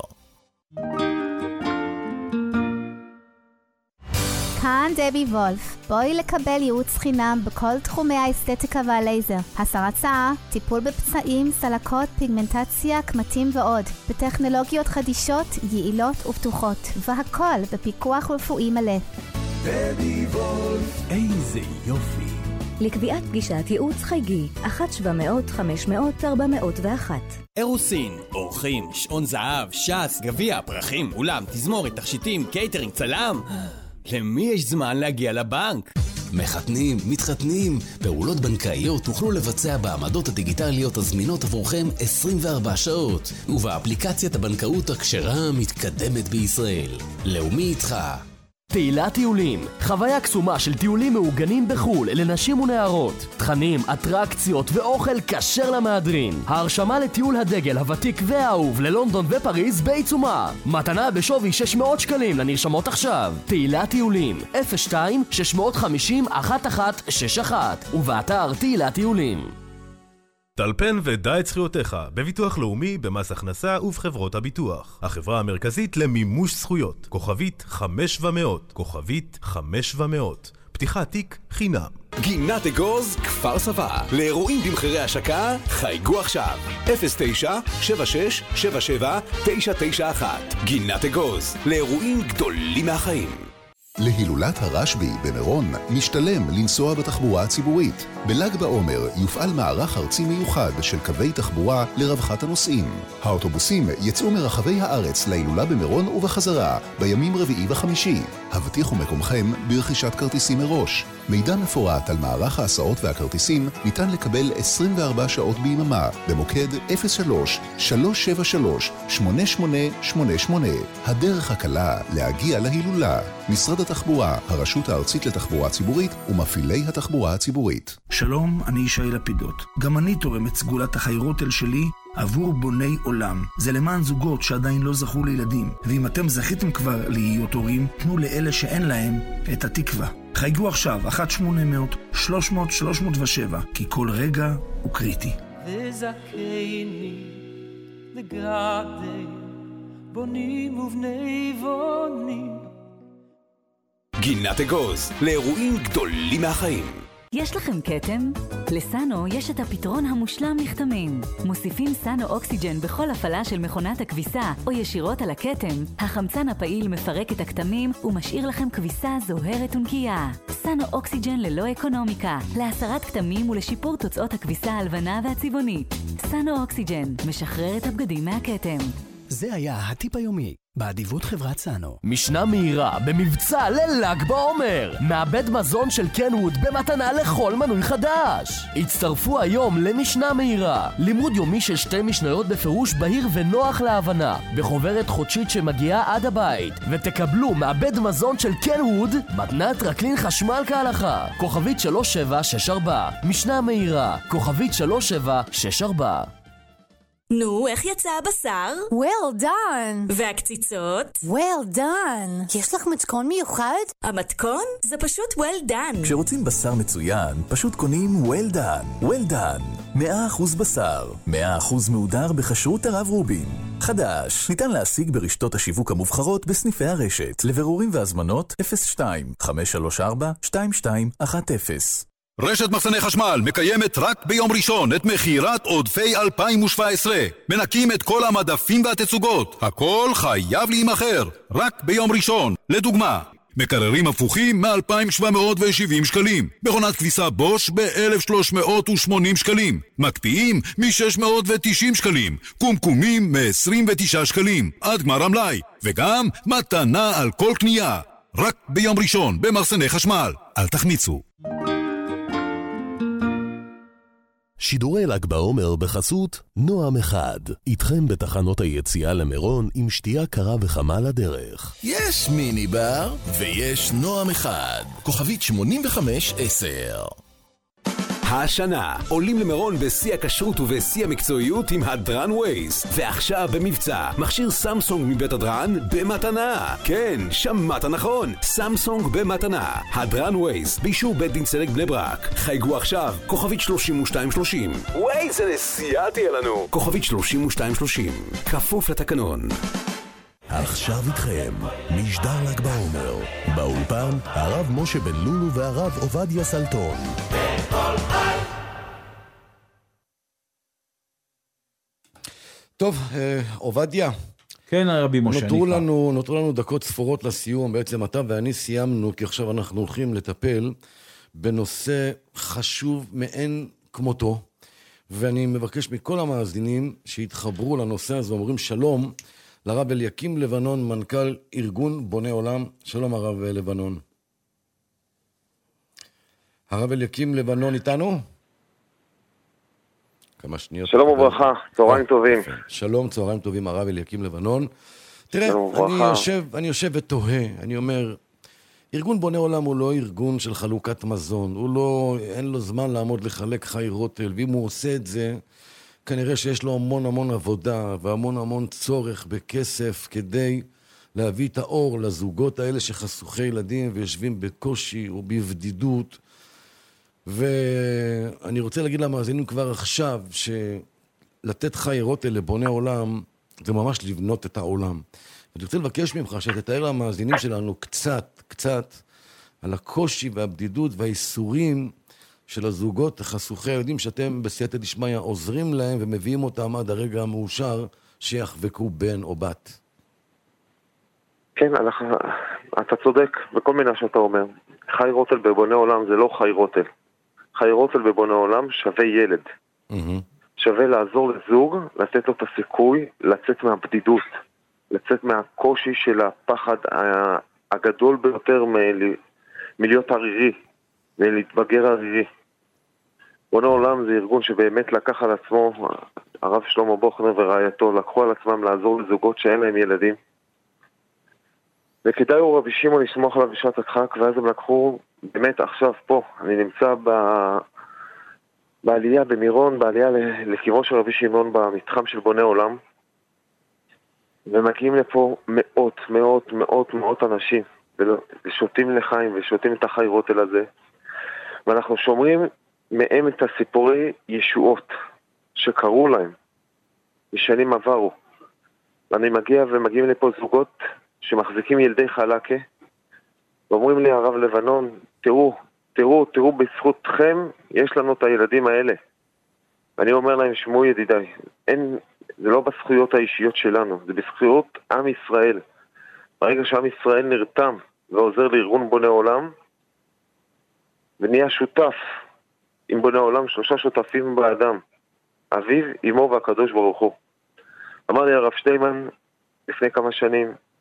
כאן דבי וולף. בואי לקבל ייעוץ חינם בכל תחומי האסתטיקה והלייזר. הסרת שיער, טיפול בפצעים, סלקות, פיגמנטציה, קמטים ועוד. בטכנולוגיות חדישות, יעילות ופתוחות. והכל בפיקוח רפואי מלא. דבי וולף, איזה יופי. לקביעת פגישת ייעוץ חייגי, אחת שבע מאות חמש מאות ארבע מאות ואחת. אירוסין, אורחים, שעון זהב, שס, גביע, פרחים, אולם, תזמורת, תכשיטים, קייטרינג, צלם. למי יש זמן להגיע לבנק? מחתנים, מתחתנים, פעולות בנקאיות תוכלו לבצע בעמדות הדיגיטליות הזמינות עבורכם עשרים וארבע שעות, ובאפליקציית הבנקאות הכשרה המתקדמת בישראל. לאומי איתך. תהילת טיולים, חוויה קסומה של טיולים מעוגנים בחול לנשים ונערות, תכנים, אטרקציות ואוכל כשר למהדרין. ההרשמה לטיול הדגל הוותיק והאהוב ללונדון ופריז בעיצומה. מתנה בשווי שש מאות שקלים לנרשמות עכשיו. תהילת טיולים, אפס שתיים שש חמש אפס אחת אחת שש אחת, ובאתר תהילת טיולים. טלפן ודע את זכויותיך בביטוח לאומי, במס הכנסה ובחברות הביטוח. החברה המרכזית למימוש זכויות. כוכבית חמש ומאות. כוכבית חמש ומאות. פתיחת תיק חינם. גינת אגוז, כפר סבא. לאירועים במחירי השקה, חייגו עכשיו. אפס תשע שבע שש שבע שבע תשע תשע אחת. גינת אגוז, לאירועים גדולים מהחיים. להילולת הרשב"י במירון משתלם לנסוע בתחבורה הציבורית. בל"ג בעומר יופעל מערך ארצי מיוחד של קווי תחבורה לרווחת הנוסעים. האוטובוסים יצאו מרחבי הארץ להילולה במירון ובחזרה בימים רביעי וחמישי. הבטיחו מקומכם ברכישת כרטיסים מראש. מידע מפורט על מערך ההסעות והכרטיסים ניתן לקבל עשרים וארבע שעות ביממה במוקד אפס שלוש שלוש שבע שלוש שמונה שמונה שמונה שמונה. הדרך הקלה להגיע להילולה. משרד התחבורה, הרשות הארצית לתחבורה ציבורית ומפעילי התחבורה הציבורית. שלום, אני ישי לפידות. גם אני תורם את סגולת החיירוטל שלי עבור בוני עולם. זה למען זוגות שעדיין לא זכו לילדים. ואם אתם זכיתם כבר להיות הורים, תנו לאלה שאין להם את התקווה. חייגו עכשיו, אחת שמונה אפס אפס שלוש מאות שלוש מאות ושבע, כי כל רגע הוא קריטי. וזכני לגדי בונים ובני בונים. גינת אגוז, לאירועים גדולים מהחיים. יש לכם קטם? לסאנו יש את הפתרון המושלם לכתמים. מוסיפים סאנו אוקסיג'ן בכל הפעלה של מכונת הכביסה או ישירות על הקטם. החמצן הפעיל מפרק את הכתמים ומשאיר לכם כביסה זוהרת ונקייה. סאנו אוקסיג'ן ללא אקונומיקה, להסרת כתמים ולשיפור תוצאות הכביסה הלבנה והצבעונית. סאנו אוקסיג'ן משחרר את הבגדים מהקטם. זה היה הטיפ היומי. באדיבות חברת סאנו. משנה מהירה במבצע לל"ג בעומר. מעבד מזון של קנווד במתנה לכל מנוי חדש. הצטרפו היום למשנה מהירה. לימוד יומי של שתי משניות בפירוש בהיר ונוח להבנה. בחוברת חודשית שמגיעה עד הבית. ותקבלו מעבד מזון של קנווד מתנת רקלין חשמל כהלכה. כוכבית שלוש שבע שש ארבע. משנה מהירה. כוכבית שלוש שבע שש ארבע. נו, איך יצא הבשר? Well done. והקציצות? Well done. יש לך מתכון מיוחד? המתכון? זה פשוט well done. כשרוצים בשר מצוין, פשוט קונים well done. well done. מאה אחוז בשר. מאה אחוז מעודר בכשרות הרב רובין. חדש. ניתן להשיג ברשתות השיווק המובחרות בסניפי הרשת. לבירורים והזמנות אפס שתיים חמש שלוש ארבע שתיים שתיים אחת אפס. רשת מחסני חשמל מקיימת רק ביום ראשון את מחירת עודפי אלפיים שבע עשרה. מנקים את כל המדפים והתצוגות. הכל חייב להימחר. רק ביום ראשון. לדוגמה, מקררים הפוכים מ-אלפיים שבע מאות שבעים שקלים. מכונת כביסה בוש ב-אלף שלוש מאות ושמונים שקלים. מקפיאים מ-שש מאות ותשעים שקלים. קומקומים מ-עשרים ותשעה שקלים. עד גמר המלאי. וגם מתנה על כל קנייה. רק ביום ראשון במחסני חשמל. אל תחמיצו. שידורי ל"ג בעומר בחסות נועם אחד, איתכם בתחנות היציאה למירון עם שתייה קרה וחמה לדרך. יש מיני בר ויש נועם אחד. כוכבית שמונים וחמש עשר. השנה עולים למירון בשיא הכשרות ובשיא המקצועיות עם הדרן ווייז. ועכשיו במבצע, מכשיר סמסונג מבית הדרן במתנה. כן, שמעת נכון, סמסונג במתנה. הדרן ווייז, באישור בית דין צדק בני ברק. חייגו עכשיו, כוכבית שלושים ושתיים שלושים. וואי, זה נסיעה תהיה לנו. כוכבית שלושים ושתיים שלושים. כפוף לתקנון. עכשיו איתכם, משדר ל"ג בעומר. באולפן, הרב משה בן לולו והרב עובדיה סלטון. טוב, עובדיה. כן, הרבי משה. נותרו לנו, נותרו לנו דקות ספורות לסיום. בעצם אתה ואני סיימנו, כי עכשיו אנחנו הולכים לטפל בנושא חשוב מאין כמותו. ואני מבקש מכל המאזינים שהתחברו לנושא הזה, אומרים שלום לרב אליקים לבנון, מנכ"ל ארגון בוני עולם. שלום הרב לבנון. הרב אליקים לבנון איתנו? כמה שניות. שלום וברכה, צהריים טובים. שלום, צהריים טובים, הרב אליקים לבנון. תראה, אני יושב, אני יושב ותוהה, אני אומר, ארגון בוני עולם הוא לא ארגון של חלוקת מזון, הוא לא, אין לו זמן לעמוד לחלק חי רוטל, ואם הוא עושה את זה, כנראה שיש לו המון המון עבודה והמון המון צורך בכסף כדי להביא את האור לזוגות האלה שחסוכי ילדים ויושבים בקושי ובבדידות. ואני רוצה להגיד למאזינים כבר עכשיו שלתת חי רוטל לבוני עולם זה ממש לבנות את העולם. אני רוצה לבקש ממך שתתאר למאזינים שלנו קצת, קצת על הקושי והבדידות והאיסורים של הזוגות חסוכי הילדים שאתם בסייעתא דשמיא עוזרים להם ומביאים אותם עד הרגע המאושר שיחבקו בן או בת. כן, אתה צודק בכל מיני שאתה אומר. חי רוטל בבוני עולם זה לא חי רוטל. חי רוטל בבוני עולם שווה ילד. Mm-hmm. שווה לעזור לזוג, לתת לו את הסיכוי, לצאת מהבדידות, לצאת מהקושי של הפחד הגדול ביותר מ- מלהיות ערירי, מלהתבגר ערירי. בוני עולם זה ארגון שבאמת לקח על עצמו, הרב שלמה בוכנר ורעייתו לקחו על עצמם לעזור לזוגות שאין להם ילדים. וכדאי הוא רבי שמעון לסמוך עליו בשעת הדחק, ואז הם לקחו, באמת עכשיו פה, אני נמצא ב... בעלייה במירון, בעלייה לכיוון של רבי שמעון במתחם של בוני עולם, ומגיעים לפה מאות, מאות, מאות, מאות אנשים, ושותים לחיים ושותים את החי רוטל הזה, ואנחנו שומרים מהם את הסיפורי ישועות שקראו להם בשנים עברו. ואני מגיע ומגיעים לפה זוגות שמחזיקים ילדי חלקה, ואומרים לי הרב לבנון, תראו, תראו, תראו, בזכותכם יש לנו את הילדים האלה. ואני אומר להם, שמעו ידידיי, אין, זה לא בזכויות האישיות שלנו, זה בזכויות עם ישראל. ברגע שעם ישראל נרתם ועוזר לארגון בוני עולם, ונהיה שותף עם בוני עולם, שלושה שותפים באדם, אביו, אמו והקדוש ברוך הוא. אמר לי הרב שטיימן לפני כמה שנים,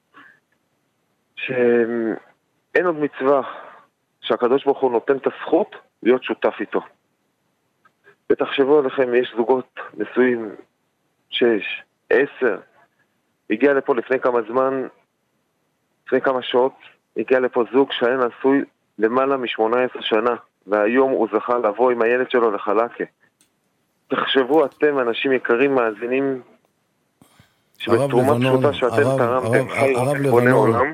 שאין עוד מצווה שהקדוש ברוך הוא נותן את הזכות להיות שותף איתו. ותחשבו עליכם, יש זוגות נשואים שש, עשר, הגיע לפה לפני כמה זמן, לפני כמה שעות, הגיע לפה זוג שהיה נשוי למעלה מ-שמונה עשרה שנה, והיום הוא זכה לבוא עם הילד שלו לחלקה. תחשבו אתם, אנשים יקרים מאזינים, שבתרומה פשוטה שאתם תרמתם, הרב לבנון,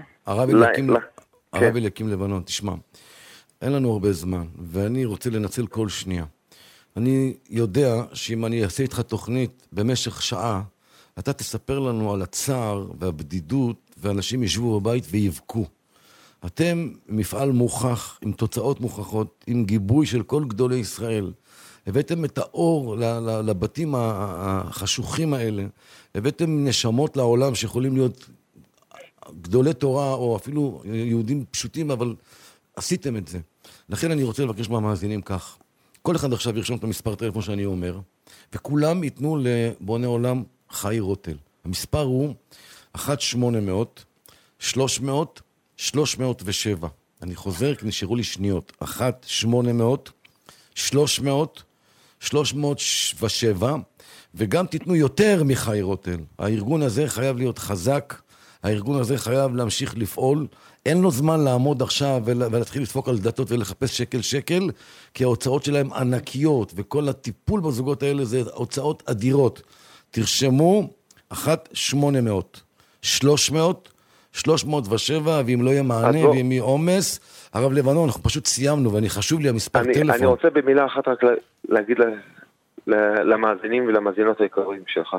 הרב אליקים לבנון, תשמע, אין לנו הרבה זמן, ואני רוצה לנצל כל שנייה. אני יודע שאם אני אעשה איתך תוכנית במשך שעה, אתה תספר לנו על הצער והבדידות, ואנשים ישבו בבית ויבכו. אתם מפעל מוכח, עם תוצאות מוכחות, עם גיבוי של כל גדולי ישראל. הבאתם את האור לבתים החשוכים האלה. הבאתם נשמות לעולם שיכולים להיות גדולי תורה, או אפילו יהודים פשוטים, אבל עשיתם את זה. לכן אני רוצה לבקש מהמאזינים כך. כל אחד עכשיו ירשום את המספר טלפון שאני אומר, וכולם ייתנו לבוני עולם חי רוטל. המספר הוא אחת שמונה מאות שלוש מאות שלוש מאות ושבע. אני חוזר כי נשארו לי שניות. אחת שמונה מאות שלוש מאות שלוש מאות ושבע, וגם תיתנו יותר מחי רוטל. הארגון הזה חייב להיות חזק, הארגון הזה חייב להמשיך לפעול, אין לו זמן לעמוד עכשיו ולהתחיל לדפוק על דלתות ולחפש שקל שקל, כי ההוצאות שלהם ענקיות, וכל הטיפול בזוגות האלה זה הוצאות אדירות. תרשמו אחת שמונה מאות שלוש מאות שלוש מאות ושבע, ואם לא יהיה מענה ואם יהיה עומס, הרב לבנון, אנחנו פשוט סיימנו, ואני חשוב לי המספר אני, טלפון. אני רוצה במילה אחת רק להגיד למאזינים ולמאזינות העיקריים שלך.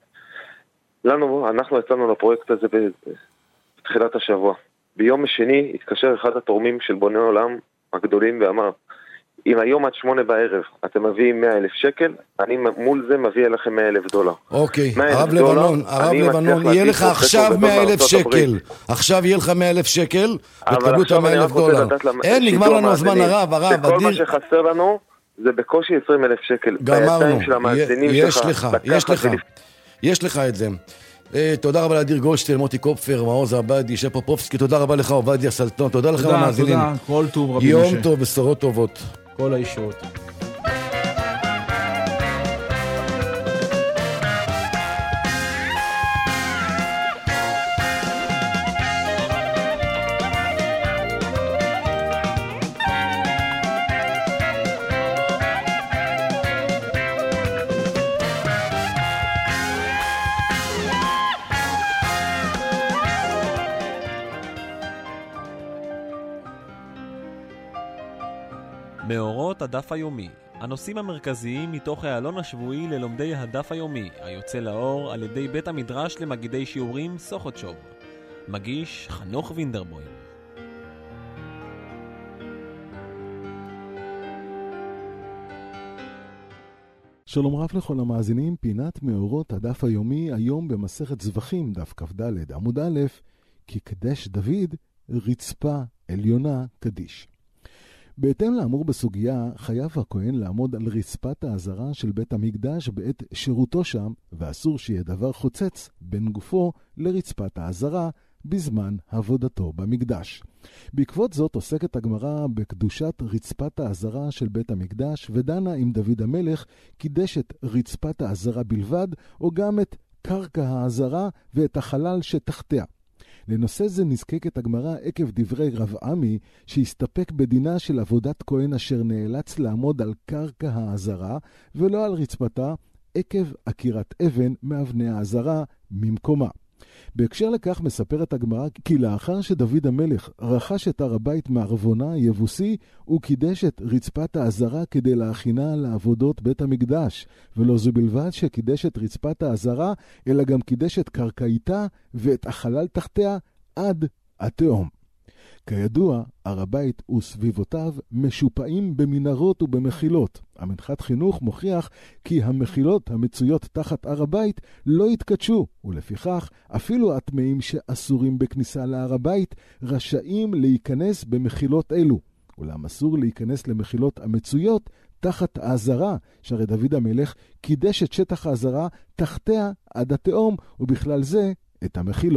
לנו, אנחנו יצאנו לפרויקט הזה בתחילת השבוע. ביום השני התקשר אחד התורמים של בוני עולם הגדולים ואמר, אם היום עד שמונה בערב אתם מביאים מאה אלף שקל, אני מול זה מביא אליכם מאה אלף דולר. אוקיי, הרב לבנון, הרב לבנון, יהיה לך עכשיו מאה אלף שקל. עכשיו יהיה לך מאה אלף שקל, ותקבלו את ה-מאה אלף דולר. אין, נגמר לנו הזמן הרב, הרב, וכל מה שחסר לנו זה בקושי עשרים אלף שקל. גמרנו, יש לך, יש לך, יש לך את זה. תודה רבה לאדיר גולדשטיין, מוטי קופפר, מעוז עבדי, שי פופובסקי, תודה רבה לך עובדיה סלטון, תודה לכם המאזינים. תודה, כל טוב רבי משה. יום טוב, בשורות טובות. כל הישועות. מאורות הדף היומי, הנושאים המרכזיים מתוך העלון השבועי ללומדי הדף היומי, היוצא לאור על ידי בית המדרש למגידי שיעורים סוחוטשוב. מגיש חנוך וינדרבוים. שלום רב לכל המאזינים, פינת מאורות הדף היומי, היום במסכת זבחים, דף כ"ד עמוד א', כי קדש דוד רצפה עליונה קדיש. בהתאם לאמור בסוגיה, חייב הכהן לעמוד על רצפת העזרה של בית המקדש בעת שירותו שם, ואסור שיהיה דבר חוצץ בין גופו לרצפת העזרה בזמן עבודתו במקדש. בעקבות זאת עוסקת הגמרא בקדושת רצפת העזרה של בית המקדש, ודנה עם דוד המלך קידש את רצפת העזרה בלבד, או גם את קרקע העזרה ואת החלל שתחתיה. לנושא זה נזקקת הגמרא עקב דברי רב עמי, שהסתפק בדינה של עבודת כהן אשר נאלץ לעמוד על קרקע העזרה, ולא על רצפתה, עקב עקירת אבן מאבני העזרה ממקומה. בהקשר לכך מספרת הגמרא כי לאחר שדוד המלך רכש את הר הבית מערבונה היבוסי, הוא קידש את רצפת העזרה כדי להכינה לעבודות בית המקדש, ולא זו בלבד שקידש את רצפת העזרה, אלא גם קידש את קרקעיתה ואת החלל תחתיה עד התהום. כידוע, הר הבית וסביבותיו משופעים במנהרות ובמחילות. המנחת חינוך מוכיח כי המחילות המצויות תחת הר הבית לא התקדשו, ולפיכך אפילו הטמאים שאסורים בכניסה להר הבית רשאים להיכנס במחילות אלו. אולם אסור להיכנס למחילות המצויות תחת העזרה, שהרי דוד המלך קידש את שטח העזרה תחתיה עד התהום, ובכלל זה את המחילות.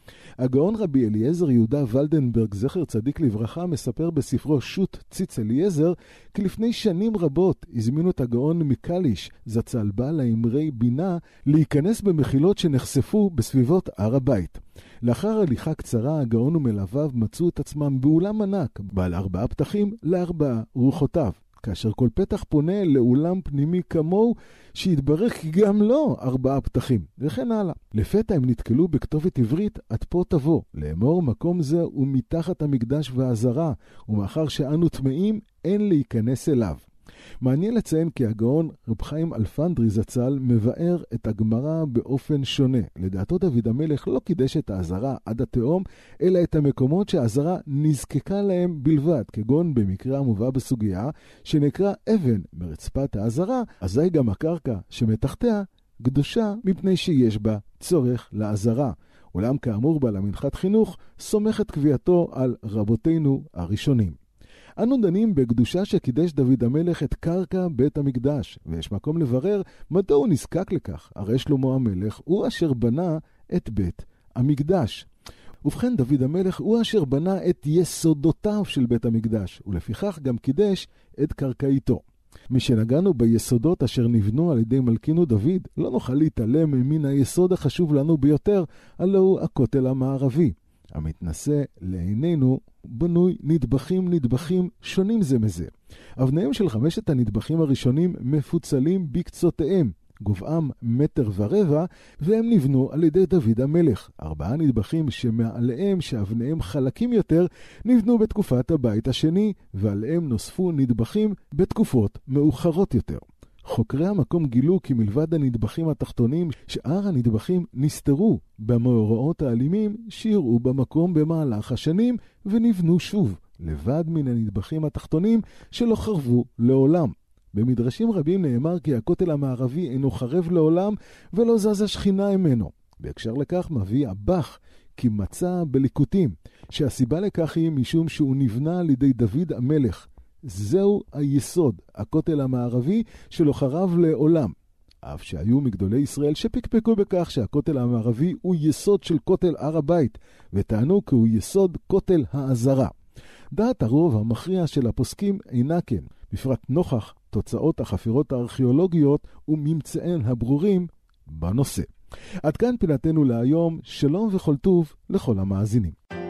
הגאון רבי אליעזר יהודה ולדנברג, זכר צדיק לברכה, מספר בספרו שו"ת ציץ אליעזר, כי לפני שנים רבות הזמינו את הגאון מקליש, זצ"ל בעל האמרי בינה, להיכנס במחילות שנחשפו בסביבות הר הבית. לאחר הליכה קצרה, הגאון ומלוויו מצאו את עצמם באולם ענק, בעל ארבעה פתחים לארבעה רוחותיו. כאשר כל פתח פונה לאולם פנימי כמוהו, שהתברך כי גם לו ארבעה פתחים, וכן הלאה. לפתע הם נתקלו בכתובת עברית, עד פה תבוא, לאמור מקום זה הוא מתחת המקדש והעזרה, ומאחר שאנו טמאים, אין להיכנס אליו. מעניין לציין כי הגאון רב חיים אלפנדרי זצ"ל מבאר את הגמרא באופן שונה. לדעתו דוד המלך לא קידש את העזרה עד התהום, אלא את המקומות שהעזרה נזקקה להם בלבד, כגון במקרה המובא בסוגיה שנקרא אבן מרצפת העזרה, אזי גם הקרקע שמתחתיה קדושה מפני שיש בה צורך לעזרה. אולם כאמור בעל המנחת חינוך סומך את קביעתו על רבותינו הראשונים. אנו דנים בקדושה שקידש דוד המלך את קרקע בית המקדש, ויש מקום לברר מדוע הוא נזקק לכך. הרי שלמה המלך הוא אשר בנה את בית המקדש. ובכן דוד המלך הוא אשר בנה את יסודותיו של בית המקדש, ולפיכך גם קידש את קרקעיתו. משנגענו ביסודות אשר נבנו על ידי מלכינו דוד, לא נוכל להתעלם מן היסוד החשוב לנו ביותר, הלא הוא הכותל המערבי. המתנשא לעינינו בנוי נדבכים נדבכים שונים זה מזה. אבניהם של חמשת הנדבכים הראשונים מפוצלים בקצותיהם, גובהם מטר ורבע, והם נבנו על ידי דוד המלך. ארבעה נדבכים שמעליהם שאבניהם חלקים יותר נבנו בתקופת הבית השני, ועליהם נוספו נדבכים בתקופות מאוחרות יותר. חוקרי המקום גילו כי מלבד הנדבכים התחתונים, שאר הנדבכים נסתרו במאורעות האלימים שיראו במקום במהלך השנים ונבנו שוב, לבד מן הנדבכים התחתונים שלא חרבו לעולם. במדרשים רבים נאמר כי הכותל המערבי אינו חרב לעולם ולא זזה שכינה ממנו. בהקשר לכך מביא הבח כי מצא בליקוטים, שהסיבה לכך היא משום שהוא נבנה על ידי דוד המלך. זהו היסוד, הכותל המערבי שלא חרב לעולם. אף שהיו מגדולי ישראל שפקפקו בכך שהכותל המערבי הוא יסוד של כותל הר הבית, וטענו כי הוא יסוד כותל העזרה. דעת הרוב המכריע של הפוסקים אינה כן, בפרט נוכח תוצאות החפירות הארכיאולוגיות וממצאיהן הברורים בנושא. עד כאן פינתנו להיום, שלום וכל טוב לכל המאזינים.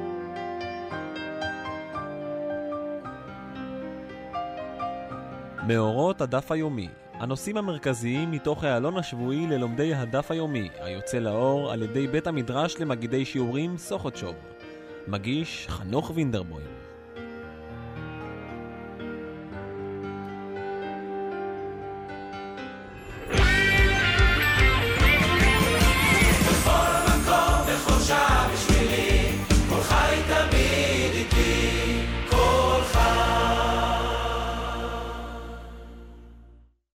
מאורות הדף היומי, הנושאים המרכזיים מתוך העלון השבועי ללומדי הדף היומי, היוצא לאור על ידי בית המדרש למגידי שיעורים סוכותשוב. מגיש חנוך וינדרבוים.